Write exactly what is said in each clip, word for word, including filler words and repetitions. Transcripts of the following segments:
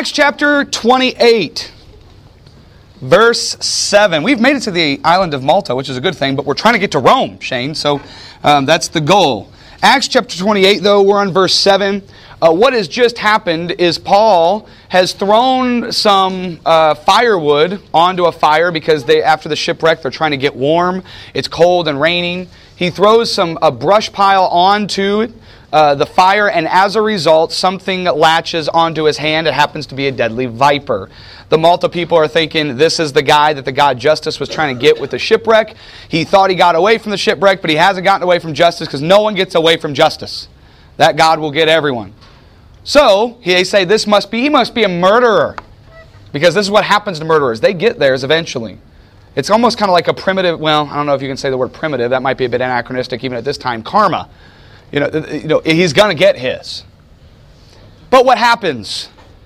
Acts chapter twenty-eight, verse seven. We've made it to the island of Malta, which is a good thing, but we're trying to get to Rome, Shane, so um, that's the goal. Acts chapter twenty-eight, though, we're on verse seven. Uh, what has just happened is Paul has thrown some uh, firewood onto a fire because they, after the shipwreck, they're trying to get warm. It's cold and raining. He throws some a brush pile onto uh, the fire, and as a result, something latches onto his hand. It happens to be a deadly viper. The Malta people are thinking this is the guy that the god Justus was trying to get with the shipwreck. He thought he got away from the shipwreck, but he hasn't gotten away from Justus because no one gets away from Justus. That god will get everyone. So, they say this must be, he must be a murderer. Because this is what happens to murderers. They get theirs eventually. It's almost kind of like a primitive, well, I don't know if you can say the word primitive. That might be a bit anachronistic even at this time. Karma. You know, you know he's going to get his. But what happens?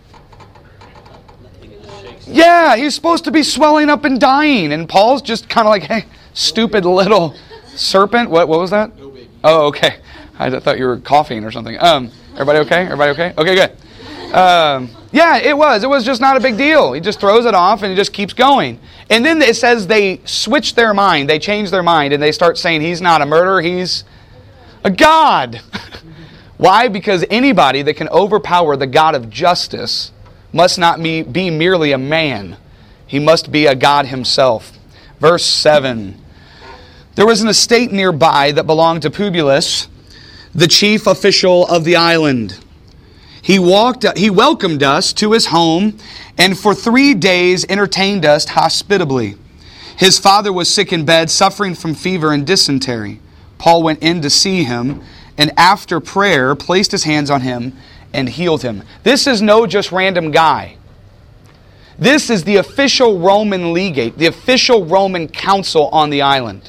Yeah, he's supposed to be swelling up and dying. And Paul's just kind of like, hey, stupid little serpent. What, what was that? Oh, okay. I thought you were coughing or something. Um... Everybody okay? Everybody okay? Okay, good. Um, yeah, it was. It was just not a big deal. He just throws it off and he just keeps going. And then it says they switch their mind. They change their mind and they start saying he's not a murderer. He's a god. Why? Because anybody that can overpower the God of justice must not be, be merely a man. He must be a god himself. Verse seven. There was an estate nearby that belonged to Publius, the chief official of the island. He walked, he welcomed us to his home and for three days entertained us hospitably. His father was sick in bed, suffering from fever and dysentery. Paul went in to see him and after prayer placed his hands on him and healed him. This is no just random guy. This is the official Roman legate, the official Roman council on the island.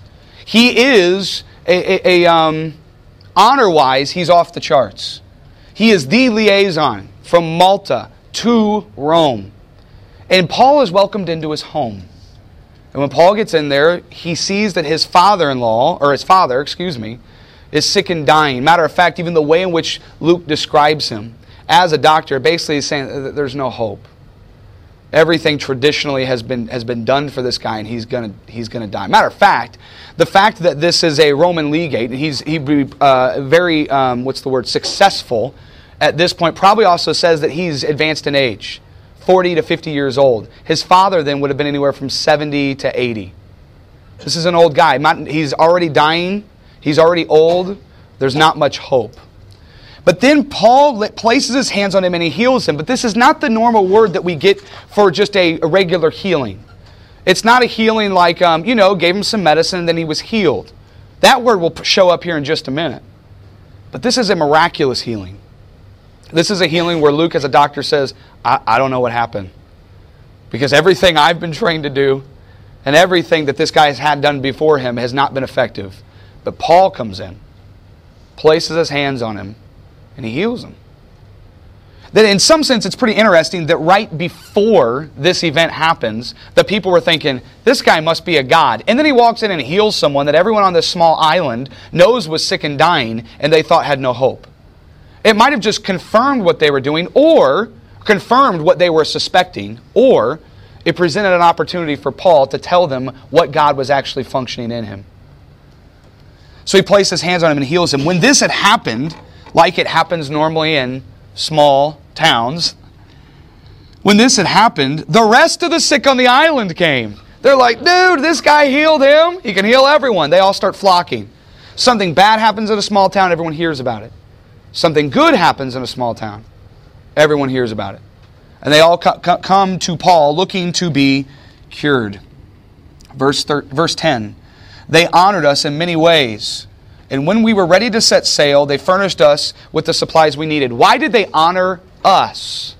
He is a... a, a um, honor-wise, he's off the charts. He is the liaison from Malta to Rome. And Paul is welcomed into his home. And when Paul gets in there, he sees that his father-in-law, or his father, excuse me, is sick and dying. Matter of fact, even the way in which Luke describes him as a doctor, basically is saying that there's no hope. Everything traditionally has been has been done for this guy, and he's gonna he's gonna die. Matter of fact, the fact that this is a Roman legate, and he's he be uh, very um, what's the word successful at this point, probably also says that he's advanced in age, forty to fifty years old. His father then would have been anywhere from seventy to eighty. This is an old guy. He's already dying. He's already old. There's not much hope. But then Paul places his hands on him and he heals him. But this is not the normal word that we get for just a, a regular healing. It's not a healing like, um, you know, gave him some medicine and then he was healed. That word will show up here in just a minute. But this is a miraculous healing. This is a healing where Luke as a doctor says, I, I don't know what happened. Because everything I've been trained to do and everything that this guy has had done before him has not been effective. But Paul comes in, places his hands on him, and he heals him. That in some sense it's pretty interesting that right before this event happens, the people were thinking, this guy must be a god. And then he walks in and heals someone that everyone on this small island knows was sick and dying, and they thought had no hope. It might have just confirmed what they were doing, or confirmed what they were suspecting, or it presented an opportunity for Paul to tell them what God was actually functioning in him. So he placed his hands on him and heals him. When this had happened, like it happens normally in small towns, when this had happened, the rest of the sick on the island came. They're like, dude, this guy healed him. He can heal everyone. They all start flocking. Something bad happens in a small town, everyone hears about it. Something good happens in a small town, everyone hears about it. And they all co- co- come to Paul looking to be cured. Verse, thir- verse ten, they honored us in many ways. And when we were ready to set sail, they furnished us with the supplies we needed. Why did they honor us?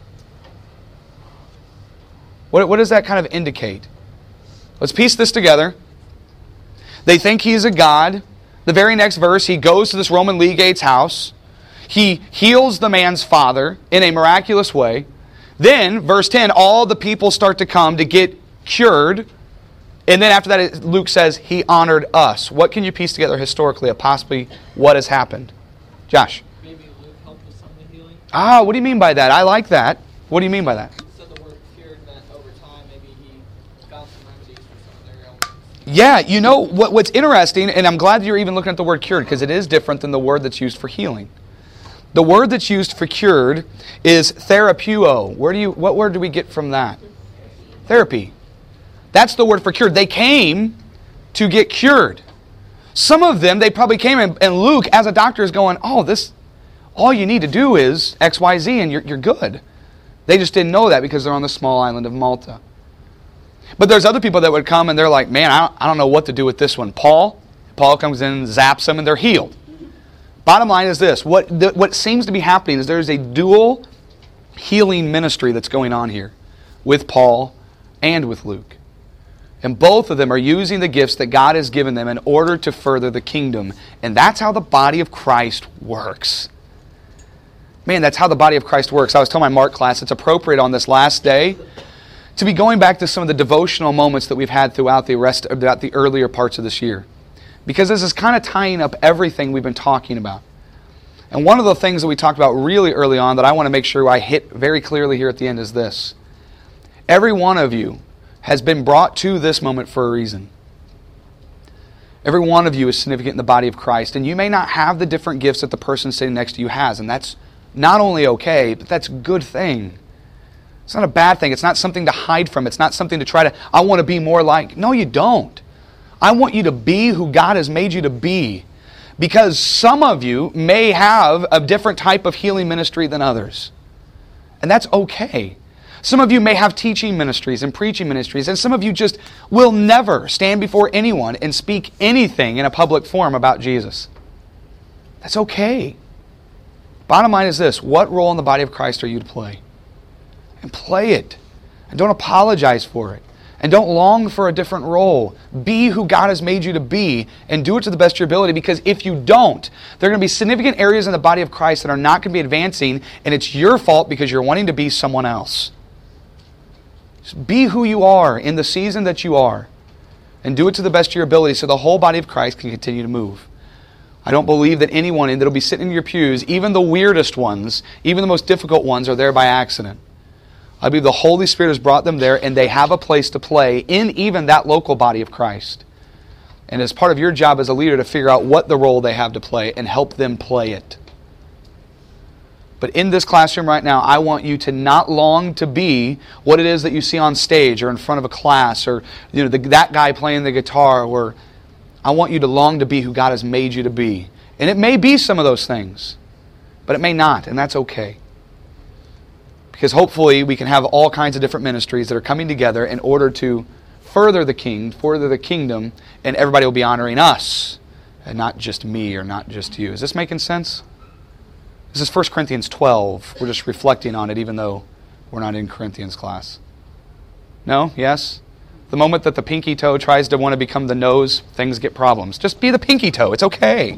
What, what does that kind of indicate? Let's piece this together. They think he's a god. The very next verse, he goes to this Roman legate's house. He heals the man's father in a miraculous way. Then, verse ten, all the people start to come to get cured. And then after that, Luke says, he honored us. What can you piece together historically of possibly what has happened? Josh? Maybe Luke helped with some of the healing? Ah, what do you mean by that? I like that. What do you mean by that? So the word cured meant over time, maybe he found some remedies for some of their ailments. Yeah, you know, what, what's interesting, and I'm glad you're even looking at the word cured, because it is different than the word that's used for healing. The word that's used for cured is therapeuo. Where do you, what word do we get from that? Therapy. That's the word for cured. They came to get cured. Some of them, they probably came in, and Luke, as a doctor, is going, oh, this, all you need to do is X, Y, Z, and you're, you're good. They just didn't know that because they're on the small island of Malta. But there's other people that would come, and they're like, man, I don't, I don't know what to do with this one. Paul, Paul comes in and zaps them, and they're healed. Bottom line is this. What, the, what seems to be happening is there's a dual healing ministry that's going on here with Paul and with Luke. And both of them are using the gifts that God has given them in order to further the kingdom. And that's how the body of Christ works. Man, that's how the body of Christ works. I was telling my Mark class, it's appropriate on this last day to be going back to some of the devotional moments that we've had throughout the rest, throughout the earlier parts of this year. Because this is kind of tying up everything we've been talking about. And one of the things that we talked about really early on that I want to make sure I hit very clearly here at the end is this. Every one of you has been brought to this moment for a reason. Every one of you is significant in the body of Christ. And you may not have the different gifts that the person sitting next to you has. And that's not only okay, but that's a good thing. It's not a bad thing. It's not something to hide from. It's not something to try to, I want to be more like. No, you don't. I want you to be who God has made you to be. Because some of you may have a different type of healing ministry than others. And that's okay. Some of you may have teaching ministries and preaching ministries. And some of you just will never stand before anyone and speak anything in a public forum about Jesus. That's okay. Bottom line is this. What role in the body of Christ are you to play? And play it. And don't apologize for it. And don't long for a different role. Be who God has made you to be and do it to the best of your ability, because if you don't, there are going to be significant areas in the body of Christ that are not going to be advancing, and it's your fault because you're wanting to be someone else. Just be who you are in the season that you are and do it to the best of your ability so the whole body of Christ can continue to move. I don't believe that anyone that will be sitting in your pews, even the weirdest ones, even the most difficult ones, are there by accident. I believe the Holy Spirit has brought them there, and they have a place to play in even that local body of Christ. And it's part of your job as a leader to figure out what the role they have to play and help them play it. But in this classroom right now, I want you to not long to be what it is that you see on stage or in front of a class, or you know the, that guy playing the guitar. Or I want you to long to be who God has made you to be. And it may be some of those things, but it may not, and that's okay. Because hopefully we can have all kinds of different ministries that are coming together in order to further the king, further the kingdom, and everybody will be honoring us, and not just me or not just you. Is this making sense? This is First Corinthians twelve. We're just reflecting on it even though we're not in Corinthians class. No? Yes? The moment that the pinky toe tries to want to become the nose, things get problems. Just be the pinky toe. It's okay.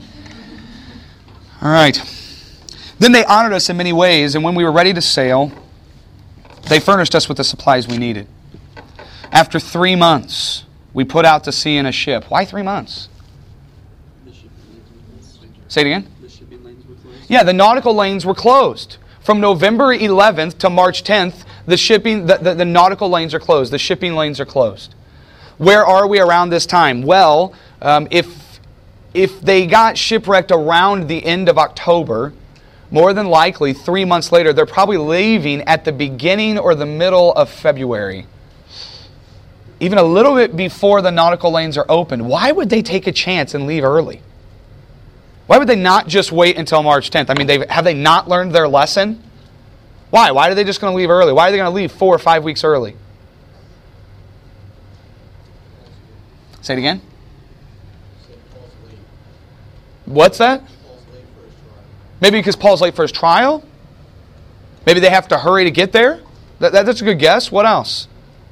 All right. Then they honored us in many ways, and when we were ready to sail, they furnished us with the supplies we needed. After three months, we put out to sea in a ship. Why three months? Say it again? The shipping lanes were closed. Yeah, the nautical lanes were closed. From November eleventh to March tenth, the shipping, the, the, the nautical lanes are closed. The shipping lanes are closed. Where are we around this time? Well, um, if if they got shipwrecked around the end of October, more than likely, three months later, they're probably leaving at the beginning or the middle of February. Even a little bit before the nautical lanes are open. Why would they take a chance and leave early? Why would they not just wait until March tenth? I mean, they've, have they not learned their lesson? Why? Why are they just going to leave early? Why are they going to leave four or five weeks early? Say it again. What's that? Maybe because Paul's late for his trial? Maybe they have to hurry to get there? That, that, that's a good guess. What else?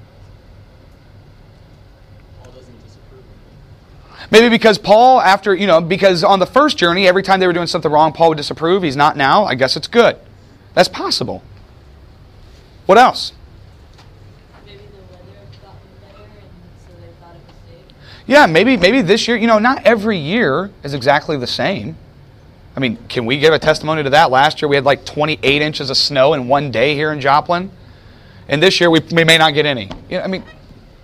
Paul doesn't disapprove. Maybe because Paul, after, you know, because on the first journey, every time they were doing something wrong, Paul would disapprove. He's not now. I guess it's good. That's possible. What else? Maybe the weather had gotten better, and so they thought it was safe. Yeah, maybe maybe this year, you know, not every year is exactly the same. I mean, can we give a testimony to that? Last year we had like twenty-eight inches of snow in one day here in Joplin. And this year we, we may not get any. You know, I mean,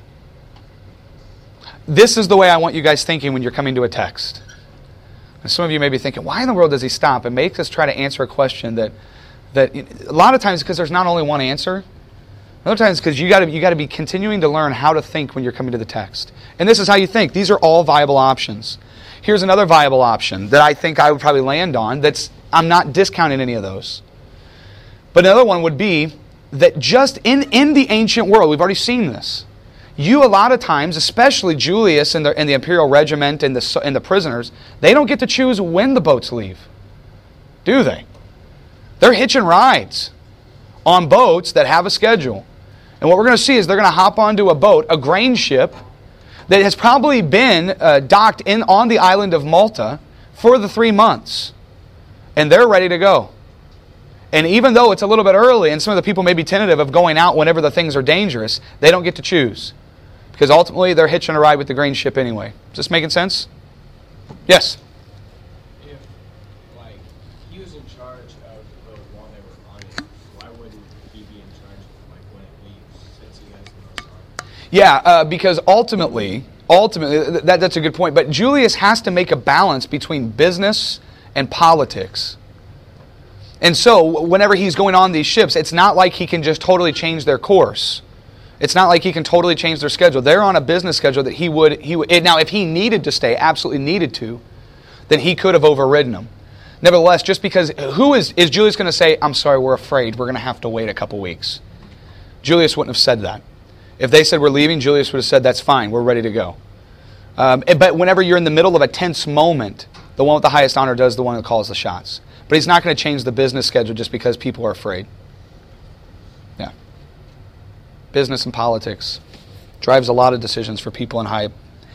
this is the way I want you guys thinking when you're coming to a text. And some of you may be thinking, why in the world does he stop and make us try to answer a question that, that a lot of times because there's not only one answer. Other times because you got to you got to be continuing to learn how to think when you're coming to the text. And this is how you think. These are all viable options. Here's another viable option that I think I would probably land on. That's I'm not discounting any of those. But another one would be that just in, in the ancient world, we've already seen this. You, a lot of times, especially Julius and the, and the imperial regiment and the, and the prisoners, they don't get to choose when the boats leave. Do they? They're hitching rides on boats that have a schedule. And what we're going to see is they're going to hop onto a boat, a grain ship, that has probably been uh, docked in on the island of Malta for the three months. And they're ready to go. And even though it's a little bit early and some of the people may be tentative of going out whenever the things are dangerous, they don't get to choose. Because ultimately they're hitching a ride with the grain ship anyway. Is this making sense? Yes? If, like, he was in charge of the boat while they were on it, why wouldn't he be in charge of, like, when it leaves, since he has the most power? Yeah, uh, because ultimately, ultimately, that, that's a good point, but Julius has to make a balance between business and politics. And so, whenever he's going on these ships, it's not like he can just totally change their course. It's not like he can totally change their schedule. They're on a business schedule that he would... he would. Now, if he needed to stay, absolutely needed to, then he could have overridden them. Nevertheless, just because... Who is, is Julius going to say, I'm sorry, we're afraid, we're going to have to wait a couple weeks? Julius wouldn't have said that. If they said we're leaving, Julius would have said, that's fine, we're ready to go. Um, but whenever you're in the middle of a tense moment, the one with the highest honor does the one that calls the shots. But he's not going to change the business schedule just because people are afraid. Yeah. Business and politics drives a lot of decisions for people in high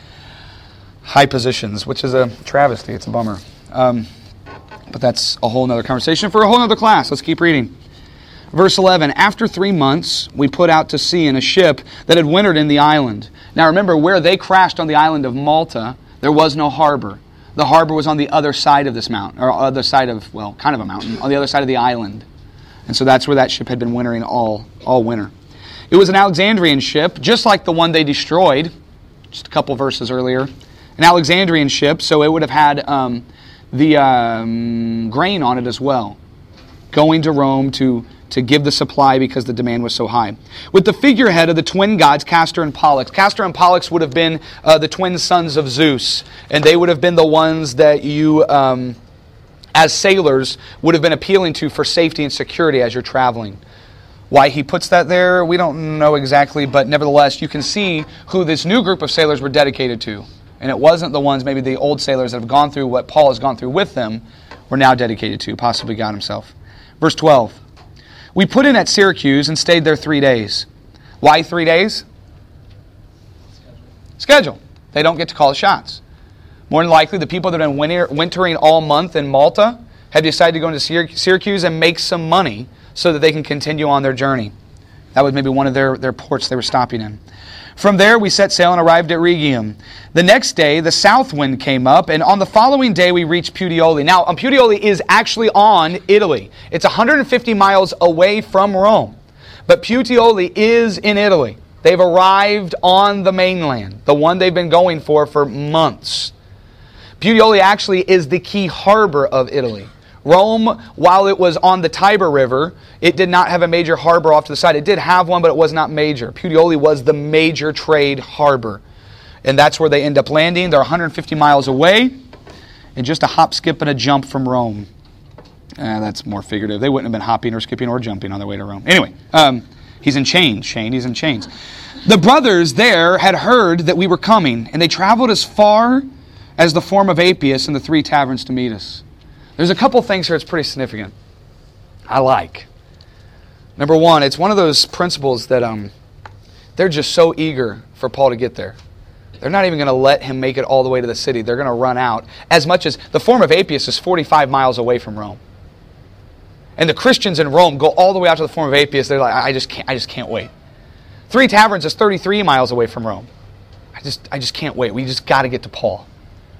high positions, which is a travesty. It's a bummer. Um, but that's a whole other conversation for a whole other class. Let's keep reading. Verse eleven, after three months, we put out to sea in a ship that had wintered in the island. Now remember, where they crashed on the island of Malta, there was no harbor. The harbor was on the other side of this mountain, or other side of, well, kind of a mountain, on the other side of the island. And so that's where that ship had been wintering all, all winter. It was an Alexandrian ship, just like the one they destroyed, just a couple verses earlier. An Alexandrian ship, so it would have had um, the um, grain on it as well, going to Rome to, to give the supply because the demand was so high. With the figurehead of the twin gods, Castor and Pollux. Castor and Pollux would have been uh, the twin sons of Zeus, and they would have been the ones that you, um, as sailors, would have been appealing to for safety and security as you're traveling. Why he puts that there, we don't know exactly, but nevertheless, you can see who this new group of sailors were dedicated to. And it wasn't the ones, maybe the old sailors that have gone through what Paul has gone through with them, were now dedicated to, possibly God himself. Verse twelve. We put in at Syracuse and stayed there three days. Why three days? Schedule. Schedule. They don't get to call the shots. More than likely, the people that have been winter, wintering all month in Malta have decided to go into Syracuse and make some money so that they can continue on their journey. That was maybe one of their, their ports they were stopping in. From there, we set sail and arrived at Rhegium. The next day, the south wind came up, and on the following day, we reached Puteoli. Now, um, Puteoli is actually on Italy. It's one hundred fifty miles away from Rome. But Puteoli is in Italy. They've arrived on the mainland, the one they've been going for for months. Puteoli actually is the key harbor of Italy. Rome, while it was on the Tiber River, it did not have a major harbor off to the side. It did have one, but it was not major. Puteoli was the major trade harbor. And that's where they end up landing. They're one hundred fifty miles away, and just a hop, skip, and a jump from Rome. Uh, that's more figurative. They wouldn't have been hopping or skipping or jumping on their way to Rome. Anyway, um, he's in chains, Shane. He's in chains. The brothers there had heard that we were coming, and they traveled as far as the Forum of Appius and the three taverns to meet us. There's a couple things here that's pretty significant. I like. Number one, it's one of those principles that um, they're just so eager for Paul to get there. They're not even going to let him make it all the way to the city. They're going to run out. As much as the Forum of Appius is forty-five miles away from Rome. And the Christians in Rome go all the way out to the Forum of Appius. They're like, I just can't, I just can't wait. Three Taverns is thirty-three miles away from Rome. I just, I just can't wait. We just got to get to Paul.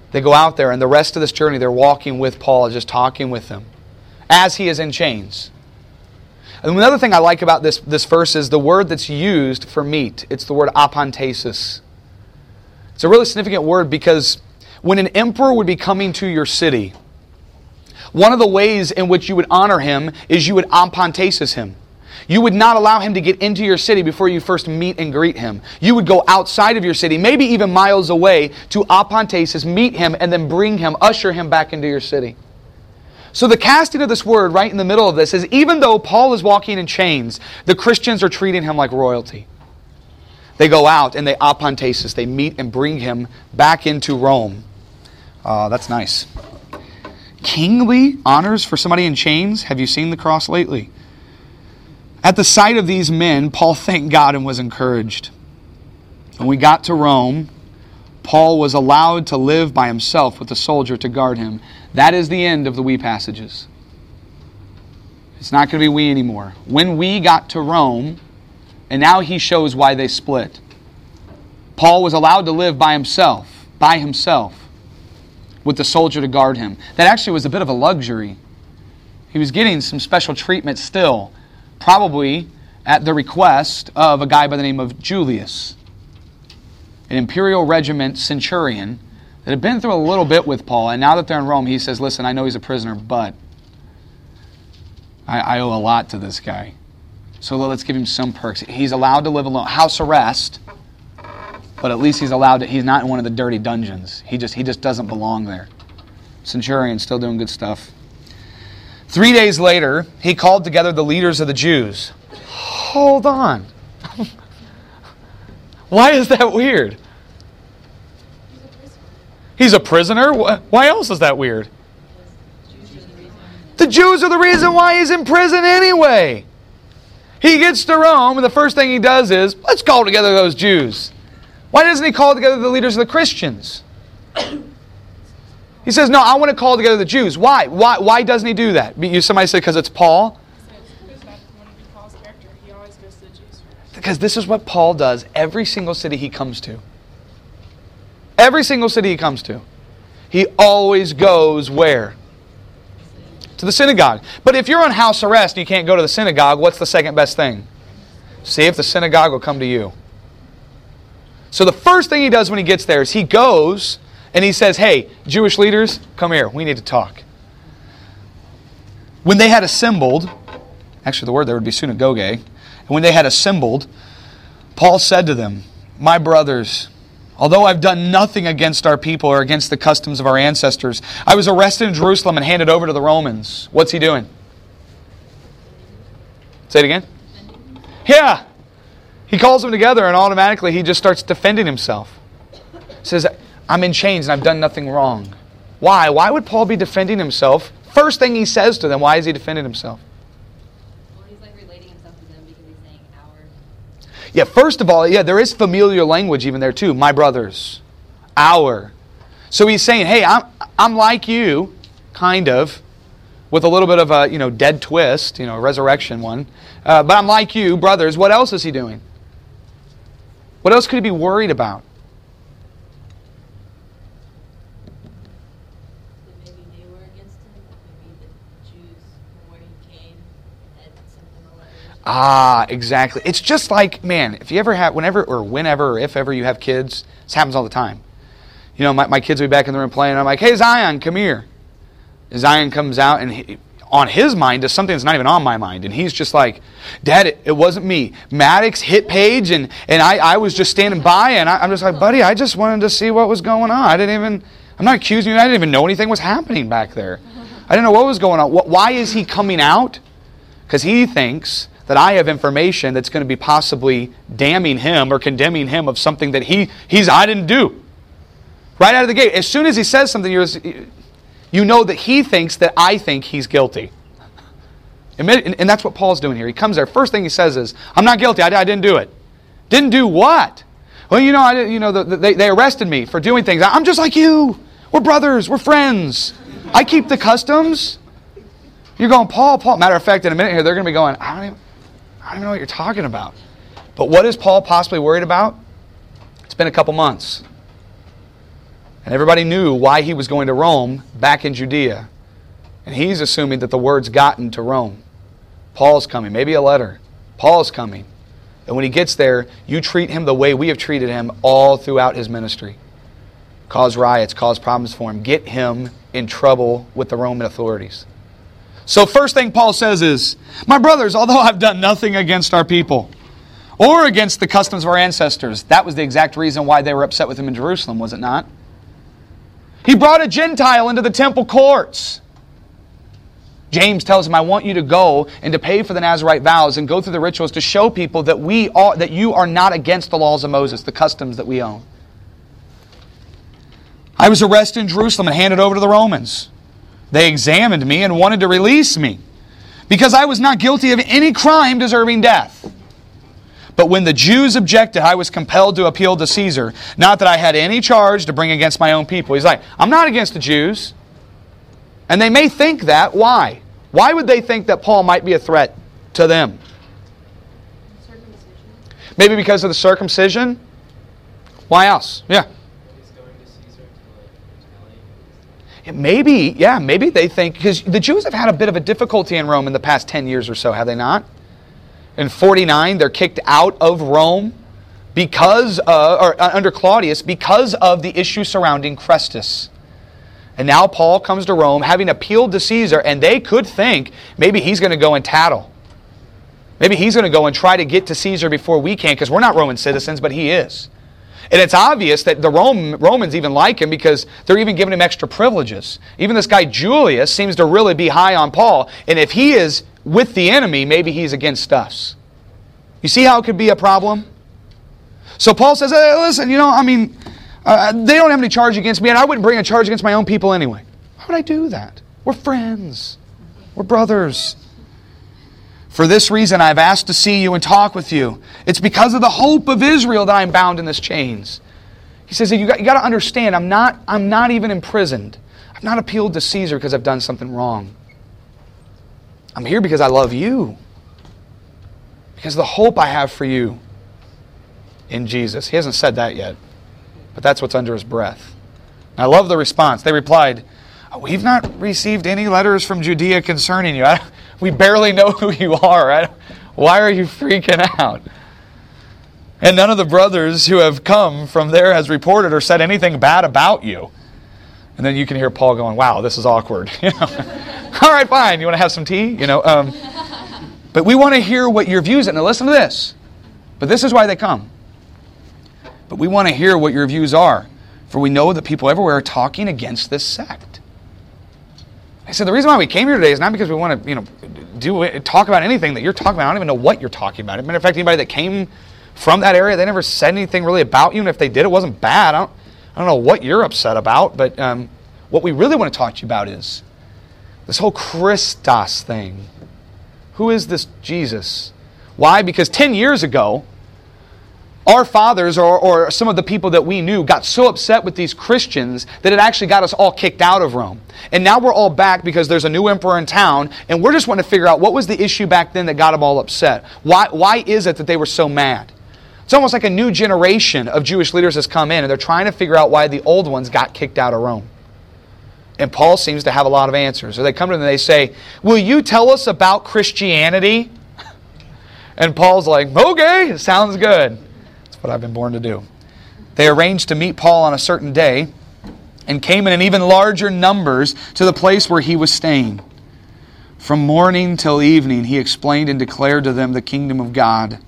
They go out there, and the rest of this journey, they're walking with Paul, just talking with him, as he is in chains. And another thing I like about this, this verse is the word that's used for meet. It's the word apantesis. It's a really significant word because when an emperor would be coming to your city, one of the ways in which you would honor him is you would apantesis him. You would not allow him to get into your city before you first meet and greet him. You would go outside of your city, maybe even miles away, to apantesis, meet him, and then bring him, usher him back into your city. So the casting of this word right in the middle of this is even though Paul is walking in chains, the Christians are treating him like royalty. They go out and they apantesis, they meet and bring him back into Rome. Uh, that's nice. Kingly honors for somebody in chains. Have you seen the cross lately? At the sight of these men, Paul thanked God and was encouraged. When we got to Rome, Paul was allowed to live by himself with a soldier to guard him. That is the end of the we passages. It's not going to be we anymore. When we got to Rome, and now he shows why they split. Paul was allowed to live by himself, by himself, with the soldier to guard him. That actually was a bit of a luxury. He was getting some special treatment still, probably at the request of a guy by the name of Julius, an imperial regiment centurion that had been through a little bit with Paul, and now that they're in Rome, he says, listen, I know he's a prisoner, but I, I owe a lot to this guy. So let's give him some perks. He's allowed to live alone. House arrest, but at least he's allowed to, he's not in one of the dirty dungeons. He just, he just doesn't belong there. Centurion, still doing good stuff. Three days later, he called together the leaders of the Jews. Hold on. Why is that weird? He's a prisoner? Why else is that weird? The Jews are the reason why he's in prison anyway. He gets to Rome, and the first thing he does is, let's call together those Jews. Why doesn't he call together the leaders of the Christians? He says, no, I want to call together the Jews. Why? Why, why doesn't he do that? Somebody said, because it's Paul. Because this is what Paul does every single city he comes to. Every single city he comes to. He always goes where? To the synagogue. But if you're on house arrest and you can't go to the synagogue, what's the second best thing? See if the synagogue will come to you. So the first thing he does when he gets there is he goes and he says, hey, Jewish leaders, come here. We need to talk. When they had assembled, actually the word there would be synagogue, and when they had assembled, Paul said to them, my brothers, although I've done nothing against our people or against the customs of our ancestors, I was arrested in Jerusalem and handed over to the Romans. What's he doing? Say it again. Yeah. He calls them together and automatically he just starts defending himself. He says, I'm in chains and I've done nothing wrong. Why? Why would Paul be defending himself? First thing he says to them, why is he defending himself? Well, he's like relating himself to them because he's saying our. Yeah, first of all, yeah, there is familiar language even there too. My brothers. Our. So he's saying, hey, I'm I'm like you, kind of, with a little bit of a, you know, dead twist, you know, resurrection one. Uh, but I'm like you, brothers. What else is he doing? What else could he be worried about? That maybe they were against him. Maybe the Jews, from where he came, had sent him a letter. Ah, exactly. It's just like, man, if you ever have, whenever or whenever or if ever you have kids, this happens all the time. You know, my, my kids will be back in the room playing, and I'm like, hey, Zion, come here. Zion comes out, and he, on his mind is something that's not even on my mind. And he's just like, Dad, it, it wasn't me. Maddox hit Paige, and, and I, I was just standing by, and I, I'm just like, buddy, I just wanted to see what was going on. I didn't even, I'm not accusing you. I didn't even know anything was happening back there. I didn't know what was going on. Why is he coming out? Because he thinks that I have information that's going to be possibly damning him or condemning him of something that he he's I didn't do. Right out of the gate. As soon as he says something, you're, you know that he thinks that I think he's guilty. And, and that's what Paul's doing here. He comes there. First thing he says is, I'm not guilty. I, I didn't do it. Didn't do what? Well, you know, I, you know, the, the, they, they arrested me for doing things. I'm just like you. We're brothers. We're friends. I keep the customs. You're going, Paul, Paul. Matter of fact, in a minute here, they're going to be going, I don't even, I don't even know what you're talking about. But what is Paul possibly worried about? It's been a couple months. And everybody knew why he was going to Rome back in Judea. And he's assuming that the word's gotten to Rome. Paul's coming, maybe a letter. Paul's coming. And when he gets there, you treat him the way we have treated him all throughout his ministry. Cause riots, cause problems for him. Get him in trouble with the Roman authorities. So first thing Paul says is, my brothers, although I've done nothing against our people or against the customs of our ancestors. That was the exact reason why they were upset with him in Jerusalem, was it not? He brought a Gentile into the temple courts. James tells him, I want you to go and to pay for the Nazirite vows and go through the rituals to show people that we are, that you are not against the laws of Moses, the customs that we own. I was arrested in Jerusalem and handed over to the Romans. They examined me and wanted to release me because I was not guilty of any crime deserving death. But when the Jews objected, I was compelled to appeal to Caesar. Not that I had any charge to bring against my own people. He's like, I'm not against the Jews. And they may think that. Why? Why would they think that Paul might be a threat to them? Circumcision. Maybe because of the circumcision? Why else? Yeah. He's going to Caesar to like retaliate. It maybe, yeah, maybe they think, because the Jews have had a bit of a difficulty in Rome in the past ten years or so, have they not? In forty-nine, they're kicked out of Rome because, uh, or uh, under Claudius, because of the issue surrounding Chrestus. And now Paul comes to Rome having appealed to Caesar, and they could think maybe he's going to go and tattle. Maybe he's going to go and try to get to Caesar before we can, because we're not Roman citizens, but he is. And it's obvious that the Rome, Romans even like him because they're even giving him extra privileges. Even this guy Julius seems to really be high on Paul, and if he is with the enemy, maybe he's against us. You see how it could be a problem? So Paul says, hey, listen, you know, I mean, Uh, they don't have any charge against me, and I wouldn't bring a charge against my own people anyway. Why would I do that? We're friends. We're brothers. For this reason, I've asked to see you and talk with you. It's because of the hope of Israel that I'm bound in this chains. He says, you got, you got to understand, I'm not, I'm not even imprisoned. I've not appealed to Caesar because I've done something wrong. I'm here because I love you. Because of the hope I have for you in Jesus. He hasn't said that yet. But that's what's under his breath. And I love the response. They replied, we've not received any letters from Judea concerning you. I, we barely know who you are. I, why are you freaking out? And none of the brothers who have come from there has reported or said anything bad about you. And then you can hear Paul going, wow, this is awkward. You know? All right, fine. You want to have some tea? You know. Um, but we want to hear what your views are. Now listen to this. But this is why they come. But we want to hear what your views are, for we know that people everywhere are talking against this sect. I said the reason why we came here today is not because we want to, you know, do talk about anything that you're talking about. I don't even know what you're talking about. As a matter of fact, anybody that came from that area, they never said anything really about you, and if they did, it wasn't bad. I don't, I don't know what you're upset about, but um, what we really want to talk to you about is this whole Christos thing. Who is this Jesus? Why? Because ten years ago, our fathers or, or some of the people that we knew got so upset with these Christians that it actually got us all kicked out of Rome. And now we're all back because there's a new emperor in town, and we're just wanting to figure out what was the issue back then that got them all upset. Why, why is it that they were so mad? It's almost like a new generation of Jewish leaders has come in, and they're trying to figure out why the old ones got kicked out of Rome. And Paul seems to have a lot of answers. So they come to them and they say, will you tell us about Christianity? And Paul's like, okay, sounds good. What I've been born to do. They arranged to meet Paul on a certain day and came in even larger numbers to the place where he was staying. From morning till evening, he explained and declared to them the kingdom of God.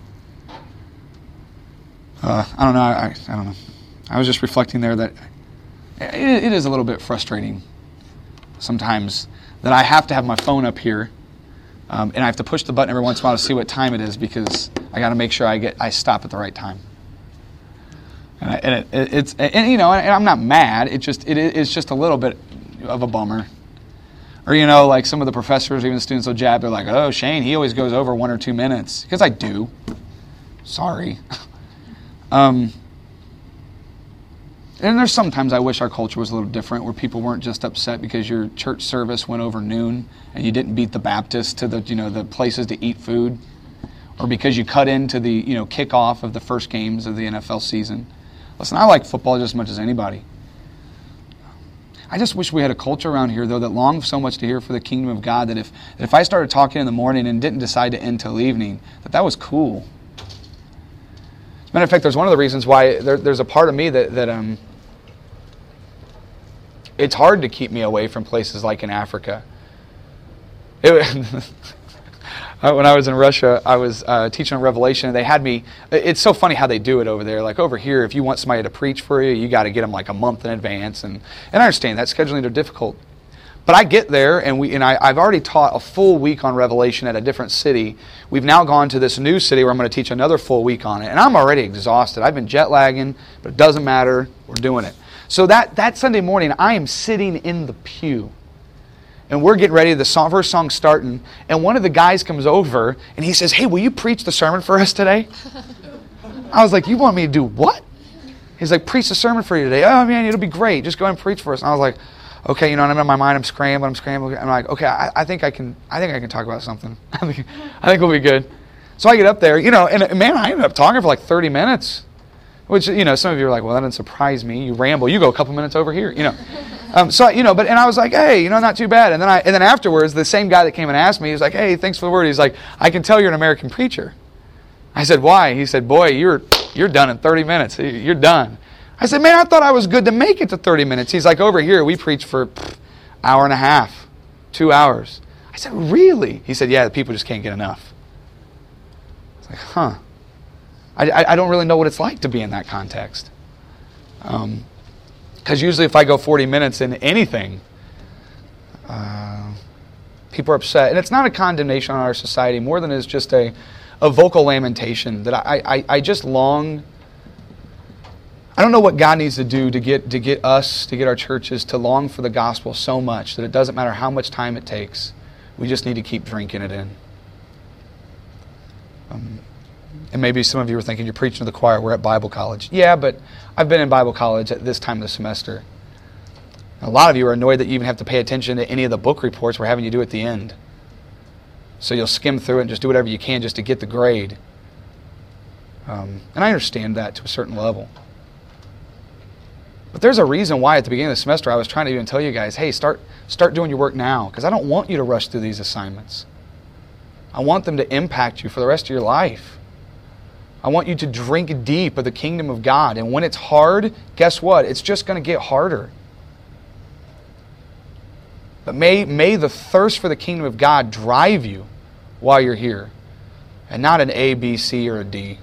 Uh, I don't know. I, I don't know. I was just reflecting there that it, it is a little bit frustrating sometimes that I have to have my phone up here. Um, and I have to push the button every once in a while to see what time it is because I got to make sure I get I stop at the right time. And, I, and it, it, it's and you know and I'm not mad. It just it, it's just a little bit of a bummer. Or you know like some of the professors, even the students will jab. They're like, oh Shane, he always goes over one or two minutes because I do. Sorry. um, and there's sometimes I wish our culture was a little different, where people weren't just upset because your church service went over noon and you didn't beat the Baptists to the you know the places to eat food, or because you cut into the you know kickoff of the first games of the N F L season. Listen, I like football just as much as anybody, I just wish we had a culture around here, though, that longed so much to hear for the kingdom of God that if, that if I started talking in the morning and didn't decide to end till evening, that that was cool. As a matter of fact, there's one of the reasons why there, there's a part of me that, that um, it's hard to keep me away from places like in Africa. It, when I was in Russia, I was uh, teaching on Revelation, and they had me. It's so funny how they do it over there. Like over here, if you want somebody to preach for you, you got to get them like a month in advance, and and I understand that scheduling are difficult. But I get there, and we and I, I've already taught a full week on Revelation at a different city. We've now gone to this new city where I'm going to teach another full week on it, and I'm already exhausted. I've been jet lagging, but it doesn't matter. We're doing it. So that that Sunday morning, I am sitting in the pew. And we're getting ready, the song, first song's starting, and one of the guys comes over, and he says, hey, will you preach the sermon for us today? I was like, you want me to do what? He's like, preach the sermon for you today. Oh, man, it'll be great. Just go ahead and preach for us. And I was like, okay, you know, and I'm in my mind, I'm scrambling, I'm scrambling. I'm like, okay, I, I think I can I think I can talk about something. I think, I think we'll be good. So I get up there, you know, and man, I ended up talking for like thirty minutes. Which, you know, some of you are like, well, that doesn't surprise me. You ramble. You go a couple minutes over here, you know. Um, so, you know, but, and I was like, hey, you know, not too bad. And then I, and then afterwards, the same guy that came and asked me, he was like, hey, thanks for the word. He's like, I can tell you're an American preacher. I said, why? He said, boy, you're, you're done in thirty minutes. You're done. I said, man, I thought I was good to make it to thirty minutes. He's like, over here, we preach for an hour and a half, two hours. I said, really? He said, yeah, the people just can't get enough. I was like, huh. I, I don't really know what it's like to be in that context. Um, because usually if I go forty minutes in anything, uh, people are upset. And it's not a condemnation on our society more than it's just a, a vocal lamentation that I, I, I just long. I don't know what God needs to do to get to get us, to get our churches to long for the gospel so much that it doesn't matter how much time it takes. We just need to keep drinking it in. Um, And maybe some of you are thinking, you're preaching to the choir, we're at Bible college. Yeah, but I've been in Bible college at this time of the semester. A lot of you are annoyed that you even have to pay attention to any of the book reports we're having you do at the end. So you'll skim through it and just do whatever you can just to get the grade. Um, and I understand that to a certain level. But there's a reason why at the beginning of the semester I was trying to even tell you guys, hey, start, start doing your work now. Because I don't want you to rush through these assignments. I want them to impact you for the rest of your life. I want you to drink deep of the kingdom of God. And when it's hard, guess what? It's just going to get harder. But may, may the thirst for the kingdom of God drive you while you're here. And not an A, B, C, or a D.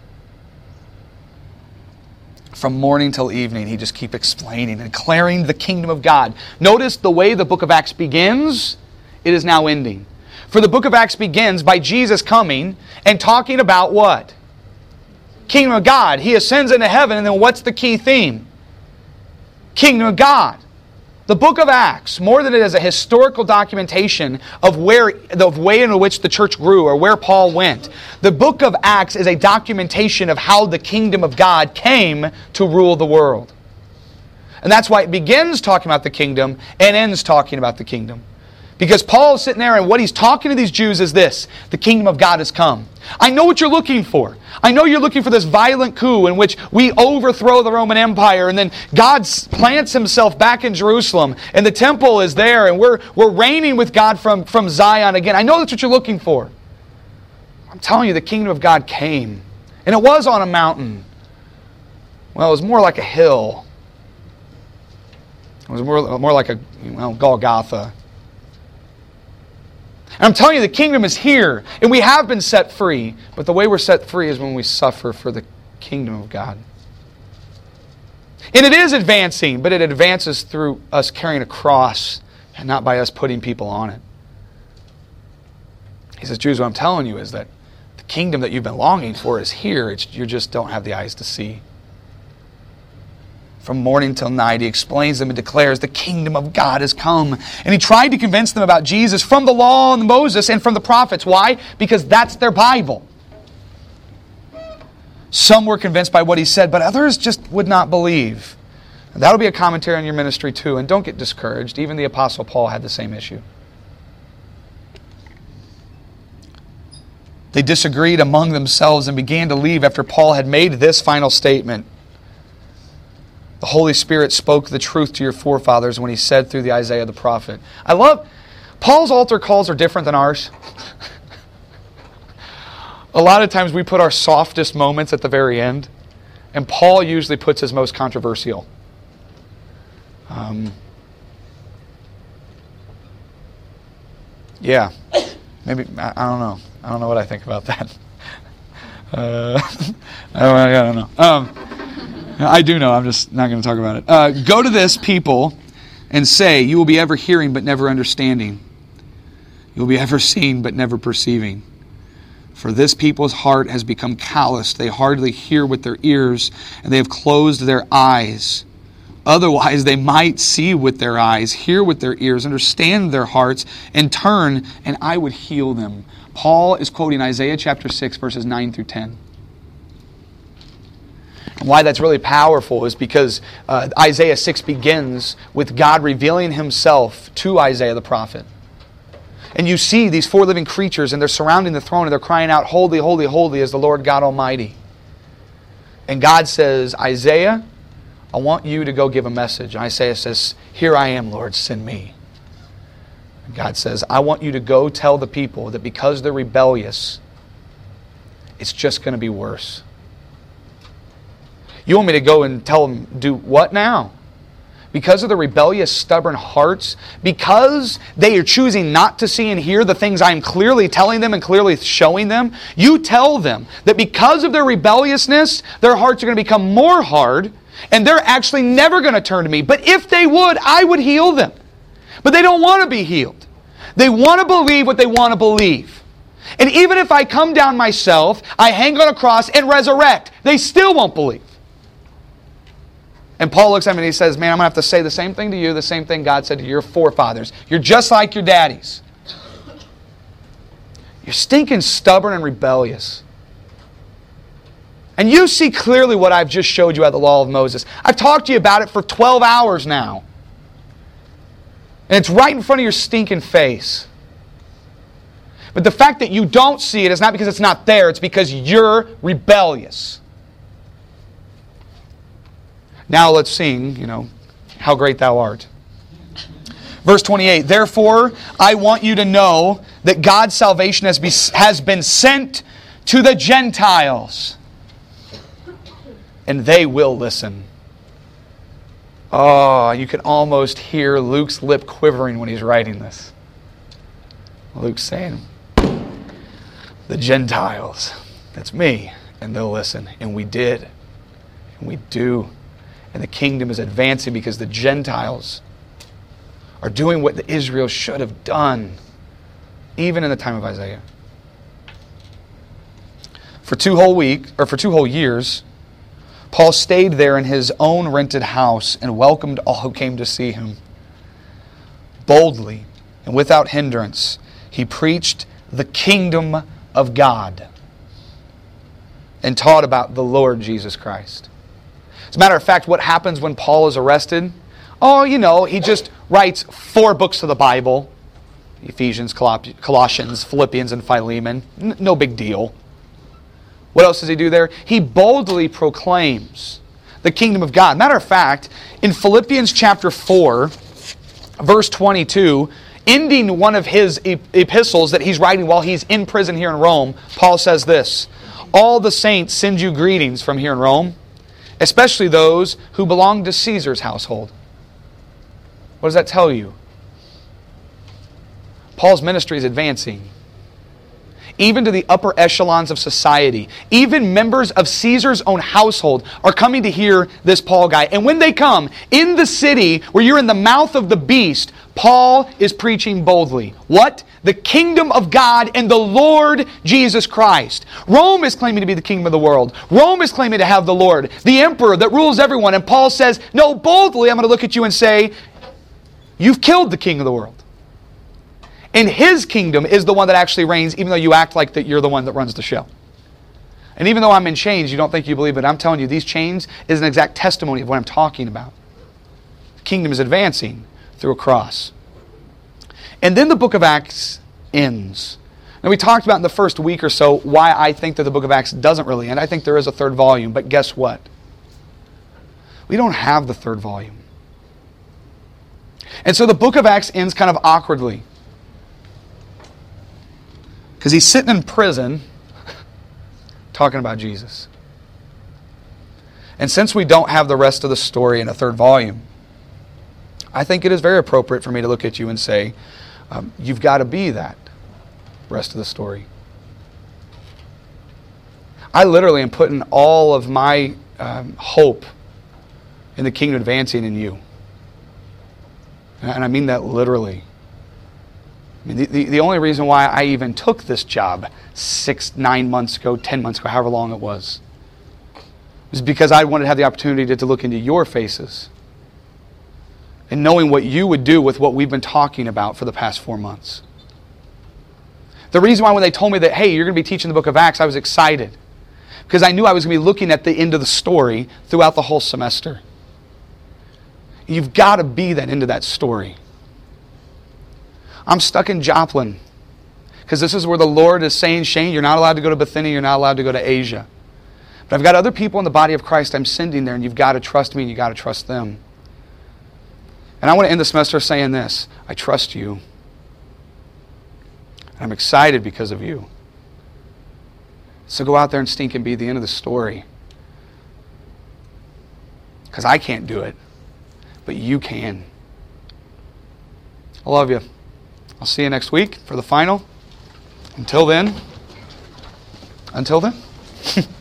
From morning till evening, he just keeps explaining and declaring the kingdom of God. Notice the way the book of Acts begins, it is now ending. For the book of Acts begins by Jesus coming and talking about what? Kingdom of God. He ascends into heaven, and then what's the key theme? Kingdom of God. The book of Acts, more than it is a historical documentation of where the way in which the church grew or where Paul went, the book of Acts is a documentation of how the kingdom of God came to rule the world. And that's why it begins talking about the kingdom and ends talking about the kingdom. Because Paul's sitting there and what he's talking to these Jews is this: the kingdom of God has come. I know what you're looking for. I know you're looking for this violent coup in which we overthrow the Roman Empire and then God plants himself back in Jerusalem and the temple is there and we're, we're reigning with God from, from Zion again. I know that's what you're looking for. I'm telling you, the kingdom of God came. And it was on a mountain. Well, it was more like a hill. It was more, more like a you know, Golgotha. And I'm telling you, the kingdom is here, and we have been set free. But the way we're set free is when we suffer for the kingdom of God. And it is advancing, but it advances through us carrying a cross and not by us putting people on it. He says, Jews, what I'm telling you is that the kingdom that you've been longing for is here. It's, you just don't have the eyes to see. From morning till night, he explains them and declares the kingdom of God has come. And he tried to convince them about Jesus from the law and Moses and from the prophets. Why? Because that's their Bible. Some were convinced by what he said, but others just would not believe. And that'll be a commentary on your ministry too. And don't get discouraged. Even the Apostle Paul had the same issue. They disagreed among themselves and began to leave after Paul had made this final statement. The Holy Spirit spoke the truth to your forefathers when He said through the Isaiah the prophet. I love, Paul's altar calls are different than ours. A lot of times we put our softest moments at the very end, and Paul usually puts his most controversial. Um, yeah, maybe, I, I don't know. I don't know what I think about that. Uh, I, don't, I don't know. Um, I do know, I'm just not going to talk about it. Uh, Go to this people and say, you will be ever hearing but never understanding. You will be ever seeing but never perceiving. For this people's heart has become calloused. They hardly hear with their ears, and they have closed their eyes. Otherwise they might see with their eyes, hear with their ears, understand their hearts, and turn, and I would heal them. Paul is quoting Isaiah chapter six, verses nine through ten. And why that's really powerful is because uh, Isaiah six begins with God revealing Himself to Isaiah the prophet. And you see these four living creatures, and they're surrounding the throne, and they're crying out, holy, holy, holy is the Lord God Almighty. And God says, Isaiah, I want you to go give a message. And Isaiah says, here I am, Lord, send me. And God says, I want you to go tell the people that because they're rebellious, it's just going to be worse. You want me to go and tell them, do what now? Because of the rebellious, stubborn hearts, because they are choosing not to see and hear the things I'm clearly telling them and clearly showing them, you tell them that because of their rebelliousness, their hearts are going to become more hard, and they're actually never going to turn to me. But if they would, I would heal them. But they don't want to be healed. They want to believe what they want to believe. And even if I come down myself, I hang on a cross and resurrect, they still won't believe. And Paul looks at me and he says, man, I'm going to have to say the same thing to you, the same thing God said to your forefathers. You're just like your daddies. You're stinking stubborn and rebellious. And you see clearly what I've just showed you at the law of Moses. I've talked to you about it for twelve hours now. And it's right in front of your stinking face. But the fact that you don't see it is not because it's not there, it's because you're rebellious. Now let's sing, you know, How Great Thou Art. Verse twenty-eight, therefore I want you to know that God's salvation has, be, has been sent to the Gentiles. And they will listen. Oh, you can almost hear Luke's lip quivering when he's writing this. Luke's saying, the Gentiles, that's me, and they'll listen. And we did, and we do. And the kingdom is advancing because the Gentiles are doing what the Israel should have done, even in the time of Isaiah. For two whole weeks, or for two whole years, Paul stayed there in his own rented house and welcomed all who came to see him. Boldly and without hindrance, he preached the kingdom of God and taught about the Lord Jesus Christ. As a matter of fact, what happens when Paul is arrested? Oh, you know, he just writes four books of the Bible. Ephesians, Colossians, Philippians, and Philemon. N- no big deal. What else does he do there? He boldly proclaims the kingdom of God. Matter of fact, in Philippians chapter four, verse twenty-two, ending one of his epistles that he's writing while he's in prison here in Rome, Paul says this, all the saints send you greetings from here in Rome, especially those who belong to Caesar's household. What does that tell you? Paul's ministry is advancing. Even to the upper echelons of society. Even members of Caesar's own household are coming to hear this Paul guy. And when they come, in the city where you're in the mouth of the beast, Paul is preaching boldly. What? The kingdom of God and the Lord Jesus Christ. Rome is claiming to be the kingdom of the world. Rome is claiming to have the Lord, the emperor that rules everyone. And Paul says, no, boldly I'm going to look at you and say, you've killed the king of the world. And his kingdom is the one that actually reigns, even though you act like that you're the one that runs the show. And even though I'm in chains, you don't think you believe it. I'm telling you, these chains is an exact testimony of what I'm talking about. The kingdom is advancing through a cross. And then the book of Acts ends. Now we talked about in the first week or so why I think that the book of Acts doesn't really end. I think there is a third volume, but guess what? We don't have the third volume. And so the book of Acts ends kind of awkwardly. Because he's sitting in prison talking about Jesus. And since we don't have the rest of the story in a third volume, I think it is very appropriate for me to look at you and say, um, you've got to be that rest of the story. I literally am putting all of my um, hope in the kingdom advancing in you. And I mean that literally. I mean, the, the, the only reason why I even took this job six, nine months ago, ten months ago, however long it was, was because I wanted to have the opportunity to, to look into your faces and knowing what you would do with what we've been talking about for the past four months. The reason why when they told me that, hey, you're going to be teaching the book of Acts, I was excited. Because I knew I was going to be looking at the end of the story throughout the whole semester. You've got to be that into that story. I'm stuck in Joplin because this is where the Lord is saying, Shane, you're not allowed to go to Bithynia, you're not allowed to go to Asia. But I've got other people in the body of Christ I'm sending there, and you've got to trust me and you've got to trust them. And I want to end the semester saying this. I trust you. And I'm excited because of you. So go out there and stink and be the end of the story. Because I can't do it, but you can. I love you. I'll see you next week for the final. Until then, until then.